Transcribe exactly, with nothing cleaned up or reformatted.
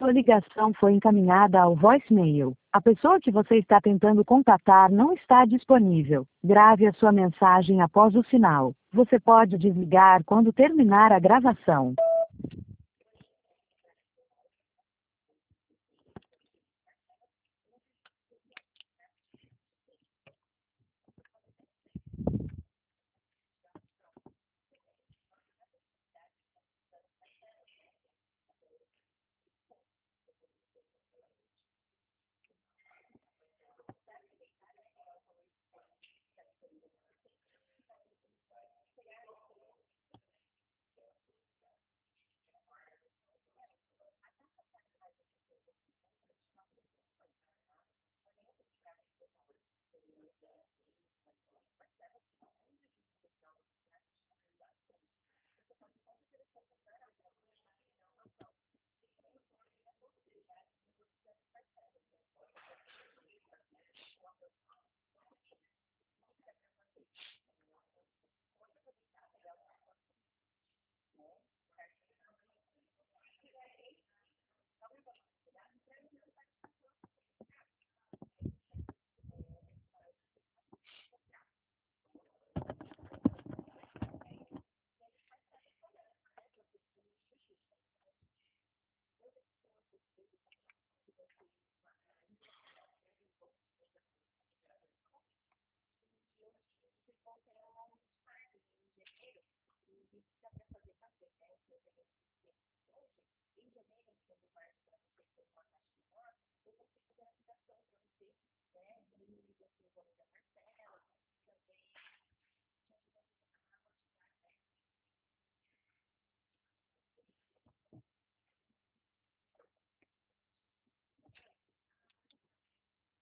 Sua ligação foi encaminhada ao voicemail. A pessoa que você está tentando contatar não está disponível. Grave a sua mensagem após o sinal. Você pode desligar quando terminar a gravação.